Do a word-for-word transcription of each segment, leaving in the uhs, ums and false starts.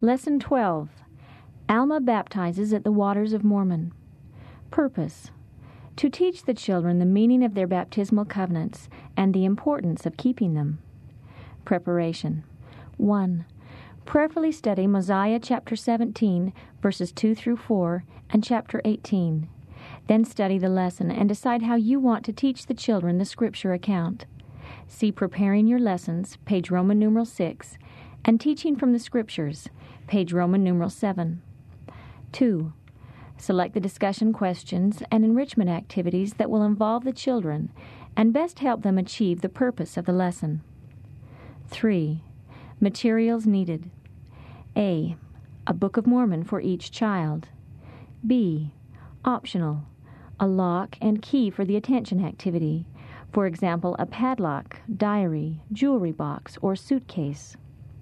Lesson twelve. Alma baptizes at the waters of Mormon. Purpose: to teach the children the meaning of their baptismal covenants and the importance of keeping them. Preparation. one. Prayerfully study Mosiah chapter seventeen, verses two through four, and chapter eighteen. Then study the lesson and decide how you want to teach the children the Scripture account. See Preparing Your Lessons, page Roman numeral six, and Teaching from the Scriptures, page Roman numeral seven. two. Select the discussion questions and enrichment activities that will involve the children and best help them achieve the purpose of the lesson. three. Materials needed. A. A Book of Mormon for each child. B. Optional: a lock and key for the attention activity. For example, a padlock, diary, jewelry box, or suitcase.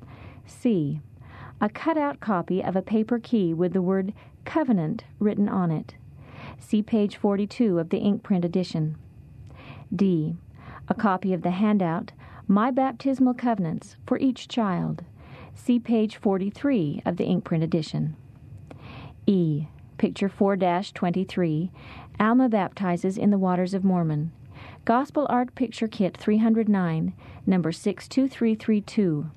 C. A cutout copy of a paper key with the word Covenant written on it. See page forty-two of the ink print edition. D. A copy of the handout My Baptismal Covenants for each child. See page forty-three of the ink print edition. E. Picture four dash twenty-three, Alma baptizes in the waters of Mormon. Gospel Art Picture Kit three oh nine, number six two three three two.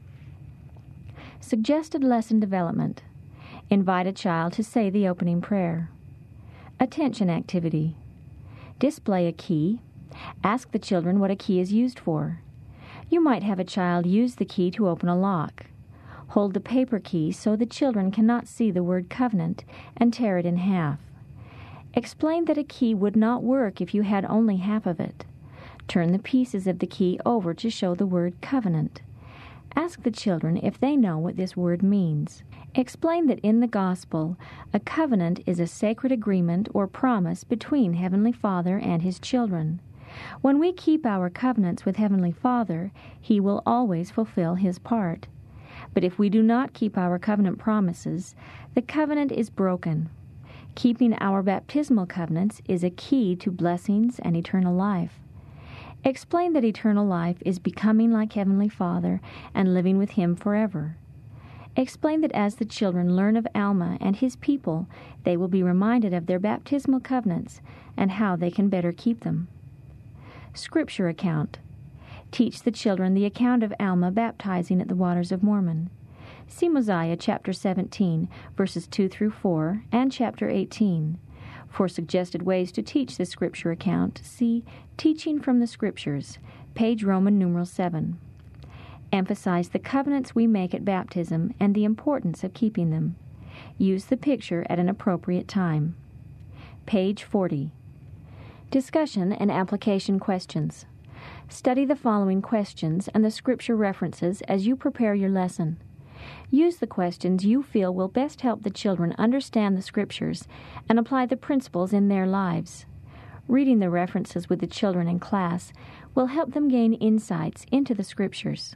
Suggested lesson development. Invite a child to say the opening prayer. Attention activity. Display a key. Ask the children what a key is used for. You might have a child use the key to open a lock. Hold the paper key so the children cannot see the word covenant and tear it in half. Explain that a key would not work if you had only half of it. Turn the pieces of the key over to show the word covenant. Ask the children if they know what this word means. Explain that in the gospel, a covenant is a sacred agreement or promise between Heavenly Father and His children. When we keep our covenants with Heavenly Father, He will always fulfill His part. But if we do not keep our covenant promises, the covenant is broken. Keeping our baptismal covenants is a key to blessings and eternal life. Explain that eternal life is becoming like Heavenly Father and living with Him forever. Explain that as the children learn of Alma and his people, they will be reminded of their baptismal covenants and how they can better keep them. Scripture account. Teach the children the account of Alma baptizing at the waters of Mormon. See Mosiah chapter seventeen, verses two through four, and chapter eighteen. For suggested ways to teach the Scripture account, see Teaching from the Scriptures, page Roman numeral seven. Emphasize the covenants we make at baptism and the importance of keeping them. Use the picture at an appropriate time. Page forty. Discussion and application questions. Study the following questions and the Scripture references as you prepare your lesson. Use the questions you feel will best help the children understand the Scriptures and apply the principles in their lives. Reading the references with the children in class will help them gain insights into the Scriptures.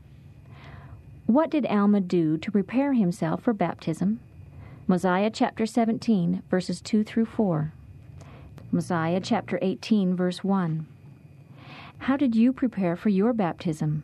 What did Alma do to prepare himself for baptism? Mosiah chapter seventeen, verses two through four. Mosiah chapter eighteen, verse one. How did you prepare for your baptism?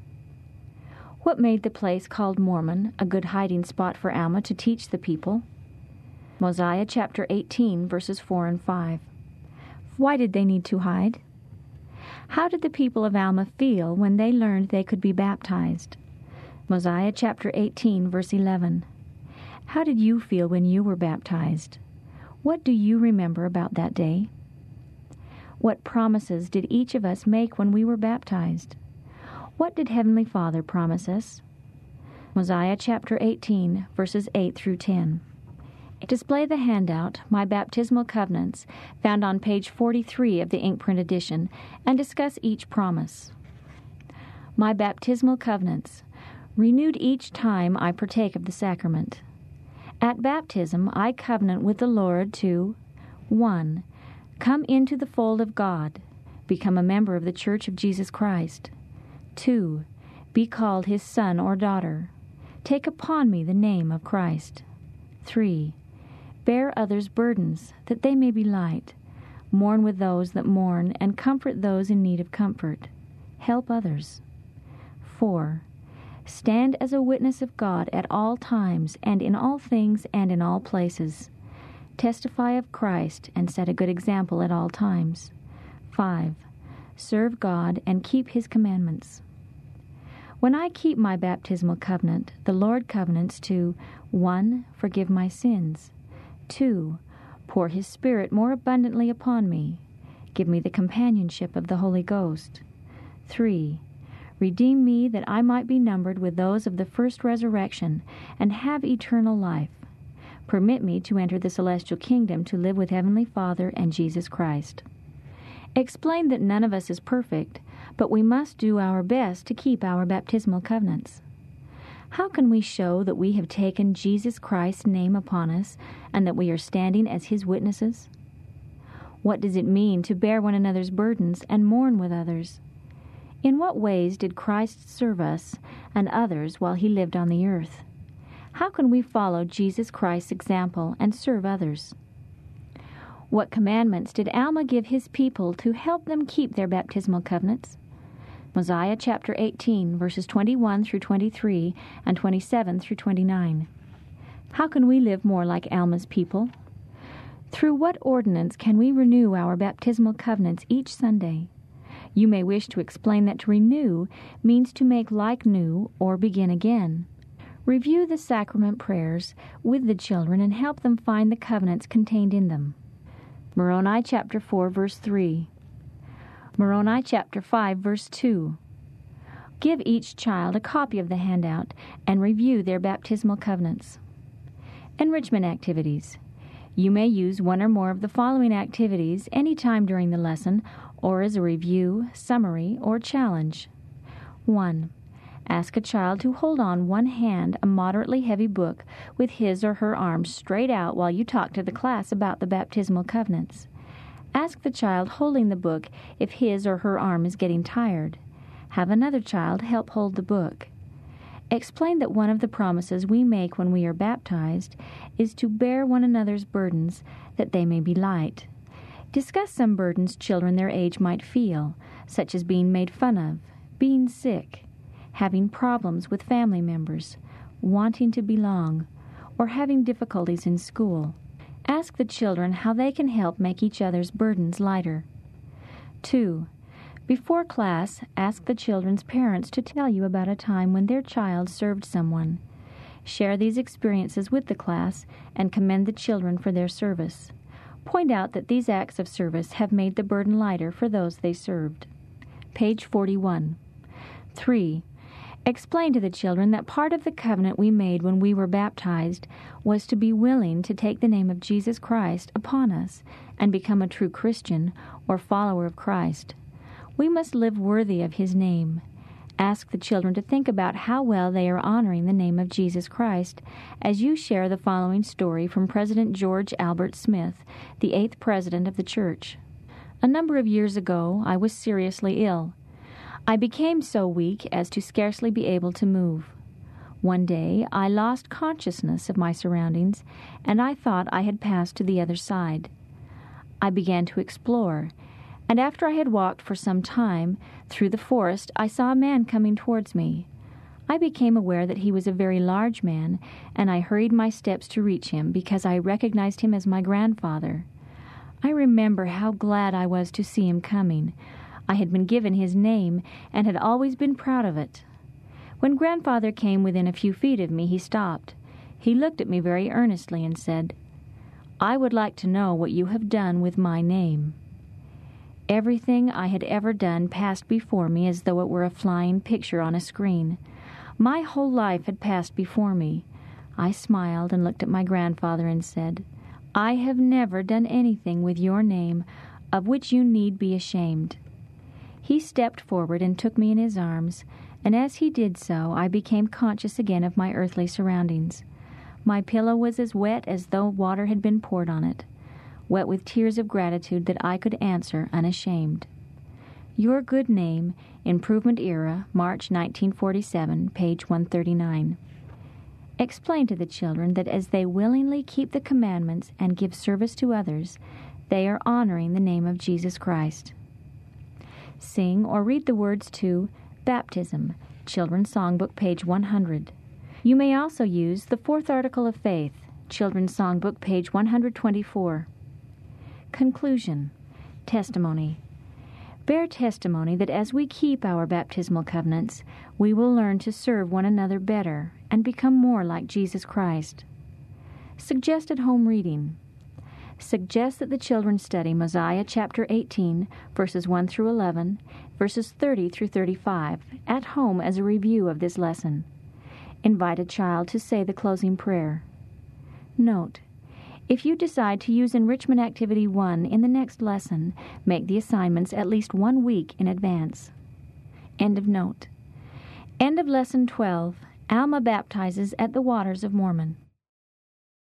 What made the place called Mormon a good hiding spot for Alma to teach the people? Mosiah chapter eighteen, verses four and five. Why did they need to hide? How did the people of Alma feel when they learned they could be baptized? Mosiah chapter eighteen, verse eleven. How did you feel when you were baptized? What do you remember about that day? What promises did each of us make when we were baptized? What did Heavenly Father promise us? Mosiah chapter eighteen, verses eight through ten. Display the handout, My Baptismal Covenants, found on page forty-three of the ink print edition, and discuss each promise. My Baptismal Covenants, renewed each time I partake of the sacrament. At baptism, I covenant with the Lord to one. Come into the fold of God. Become a member of the Church of Jesus Christ. two. Be called His son or daughter. Take upon me the name of Christ. three. Bear others' burdens, that they may be light. Mourn with those that mourn, and comfort those in need of comfort. Help others. four. Stand as a witness of God at all times and in all things and in all places. Testify of Christ and set a good example at all times. five. Serve God and keep His commandments. When I keep my baptismal covenant, the Lord covenants to one. Forgive my sins. two. Pour His Spirit more abundantly upon me. Give me the companionship of the Holy Ghost. three. Redeem me that I might be numbered with those of the first resurrection and have eternal life. Permit me to enter the celestial kingdom to live with Heavenly Father and Jesus Christ. Explain that none of us is perfect, but we must do our best to keep our baptismal covenants. How can we show that we have taken Jesus Christ's name upon us and that we are standing as His witnesses? What does it mean to bear one another's burdens and mourn with others? In what ways did Christ serve us and others while He lived on the earth? How can we follow Jesus Christ's example and serve others? What commandments did Alma give his people to help them keep their baptismal covenants? Mosiah chapter eighteen, verses twenty-one through twenty-three and twenty-seven through twenty-nine. How can we live more like Alma's people? Through what ordinance can we renew our baptismal covenants each Sunday? You may wish to explain that to renew means to make like new or begin again. Review the sacrament prayers with the children and help them find the covenants contained in them. Moroni chapter four, verse three. Moroni chapter five, verse two. Give each child a copy of the handout and review their baptismal covenants. Enrichment activities. You may use one or more of the following activities any time during the lesson or as a review, summary, or challenge. one. Ask a child to hold on one hand a moderately heavy book with his or her arms straight out while you talk to the class about the baptismal covenants. Ask the child holding the book if his or her arm is getting tired. Have another child help hold the book. Explain that one of the promises we make when we are baptized is to bear one another's burdens that they may be light. Discuss some burdens children their age might feel, such as being made fun of, being sick, having problems with family members, wanting to belong, or having difficulties in school. Ask the children how they can help make each other's burdens lighter. two. Before class, ask the children's parents to tell you about a time when their child served someone. Share these experiences with the class and commend the children for their service. Point out that these acts of service have made the burden lighter for those they served. Page forty-one. three. Explain to the children that part of the covenant we made when we were baptized was to be willing to take the name of Jesus Christ upon us and become a true Christian or follower of Christ. We must live worthy of His name. Ask the children to think about how well they are honoring the name of Jesus Christ as you share the following story from President George Albert Smith, the eighth president of the church. A number of years ago, I was seriously ill. I became so weak as to scarcely be able to move. One day, I lost consciousness of my surroundings, and I thought I had passed to the other side. I began to explore, and after I had walked for some time through the forest, I saw a man coming towards me. I became aware that he was a very large man, and I hurried my steps to reach him because I recognized him as my grandfather. I remember how glad I was to see him coming. I had been given his name and had always been proud of it. When Grandfather came within a few feet of me, he stopped. He looked at me very earnestly and said, "I would like to know what you have done with my name." Everything I had ever done passed before me as though it were a flying picture on a screen. My whole life had passed before me. I smiled and looked at my grandfather and said, "I have never done anything with your name of which you need be ashamed." He stepped forward and took me in his arms, and as he did so, I became conscious again of my earthly surroundings. My pillow was as wet as though water had been poured on it, wet with tears of gratitude that I could answer unashamed. Your Good Name, Improvement Era, March nineteen forty-seven, page one thirty-nine. Explain to the children that as they willingly keep the commandments and give service to others, they are honoring the name of Jesus Christ. Sing or read the words to Baptism, Children's Songbook, page one hundred. You may also use the Fourth Article of Faith, Children's Songbook, page one hundred twenty-four. Conclusion. Testimony. Bear testimony that as we keep our baptismal covenants, we will learn to serve one another better and become more like Jesus Christ. Suggested home reading. Suggest that the children study Mosiah chapter eighteen, verses one through eleven, verses thirty through thirty-five, at home as a review of this lesson. Invite a child to say the closing prayer. Note: if you decide to use Enrichment Activity one in the next lesson, make the assignments at least one week in advance. End of note. End of Lesson twelve. Alma baptizes at the Waters of Mormon.